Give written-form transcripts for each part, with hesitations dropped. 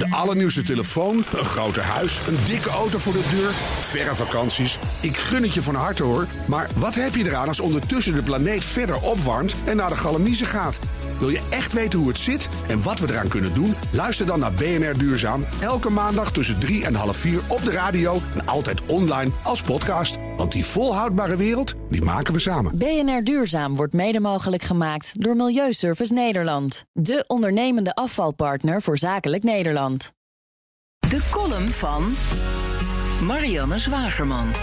De allernieuwste telefoon, een groter huis, een dikke auto voor de deur, verre vakanties. Ik gun het je van harte hoor. Maar wat heb je eraan als ondertussen de planeet verder opwarmt en naar de galamiezen gaat? Wil je echt weten hoe het zit en wat we eraan kunnen doen? Luister dan naar BNR Duurzaam. Elke maandag tussen 3 en half 4 op de radio en altijd online als podcast. Want die volhoudbare wereld, die maken we samen. BNR Duurzaam wordt mede mogelijk gemaakt door Milieuservice Nederland. De ondernemende afvalpartner voor zakelijk Nederland. De column van Marianne Zwagerman.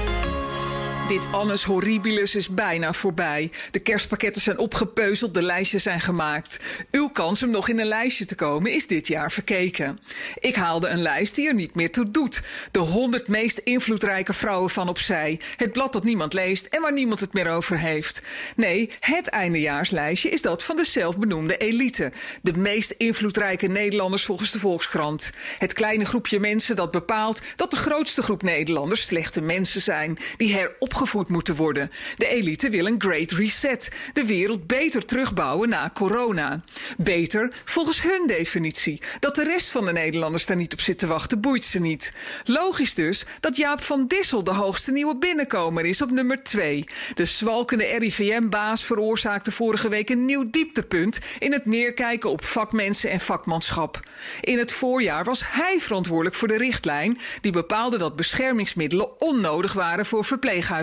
Dit annus horribilis is bijna voorbij. De kerstpakketten zijn opgepeuzeld, de lijstjes zijn gemaakt. Uw kans om nog in een lijstje te komen is dit jaar verkeken. Ik haalde een lijst die er niet meer toe doet. De 100 meest invloedrijke vrouwen van opzij. Het blad dat niemand leest en waar niemand het meer over heeft. Nee, het eindejaarslijstje is dat van de zelfbenoemde elite. De meest invloedrijke Nederlanders volgens de Volkskrant. Het kleine groepje mensen dat bepaalt dat de grootste groep Nederlanders slechte mensen zijn. Die heropgevoed moeten worden. De elite wil een great reset. De wereld beter terugbouwen na corona. Beter volgens hun definitie. Dat de rest van de Nederlanders daar niet op zit te wachten, boeit ze niet. Logisch dus dat Jaap van Dissel de hoogste nieuwe binnenkomer is op nummer 2. De zwalkende RIVM-baas veroorzaakte vorige week een nieuw dieptepunt in het neerkijken op vakmensen en vakmanschap. In het voorjaar was hij verantwoordelijk voor de richtlijn die bepaalde dat beschermingsmiddelen onnodig waren voor verpleeghuispersoneel.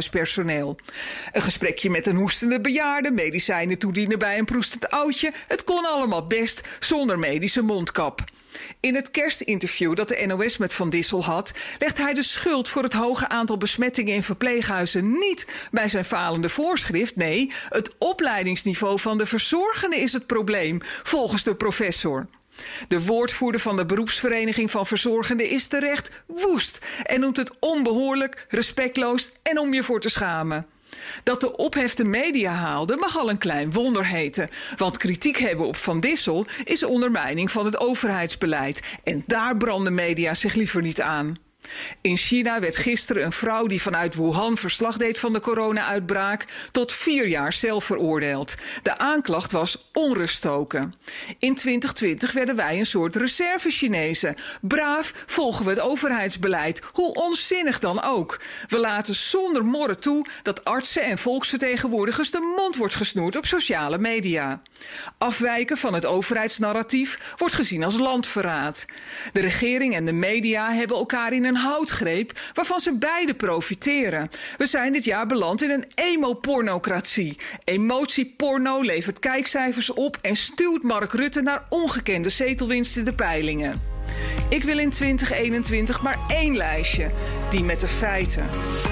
Een gesprekje met een hoestende bejaarde, medicijnen toedienen bij een proestend oudje. Het kon allemaal best zonder medische mondkap. In het kerstinterview dat de NOS met Van Dissel had, legt hij de schuld voor het hoge aantal besmettingen in verpleeghuizen niet bij zijn falende voorschrift. Nee, het opleidingsniveau van de verzorgenden is het probleem, volgens de professor. De woordvoerder van de beroepsvereniging van verzorgenden is terecht woest en noemt het onbehoorlijk, respectloos en om je voor te schamen. Dat de ophef de media haalde mag al een klein wonder heten. Want kritiek hebben op Van Dissel is ondermijning van het overheidsbeleid. En daar branden media zich liever niet aan. In China werd gisteren een vrouw die vanuit Wuhan verslag deed van de corona-uitbraak tot 4 jaar cel veroordeeld. De aanklacht was onrust stoken. In 2020 werden wij een soort reserve-Chinezen. Braaf volgen we het overheidsbeleid, hoe onzinnig dan ook. We laten zonder morren toe dat artsen en volksvertegenwoordigers de mond wordt gesnoerd op sociale media. Afwijken van het overheidsnarratief wordt gezien als landverraad. De regering en de media hebben elkaar in een houtgreep waarvan ze beide profiteren. We zijn dit jaar beland in een emo-pornocratie. Emotieporno levert kijkcijfers op en stuwt Mark Rutte naar ongekende zetelwinst in de peilingen. Ik wil in 2021 maar 1 lijstje, die met de feiten.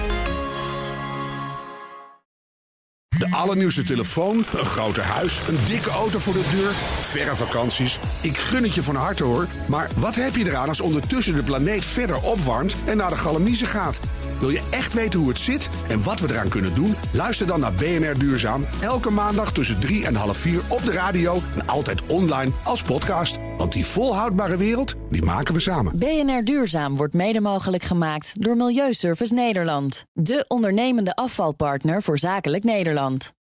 De allernieuwste telefoon, een groter huis, een dikke auto voor de deur, verre vakanties. Ik gun het je van harte hoor. Maar wat heb je eraan als ondertussen de planeet verder opwarmt en naar de galamiezen gaat? Wil je echt weten hoe het zit en wat we eraan kunnen doen? Luister dan naar BNR Duurzaam. Elke maandag tussen 3 en half 4 op de radio en altijd online als podcast. Want die volhoudbare wereld, die maken we samen. BNR Duurzaam wordt mede mogelijk gemaakt door Milieuservice Nederland. De ondernemende afvalpartner voor zakelijk Nederland.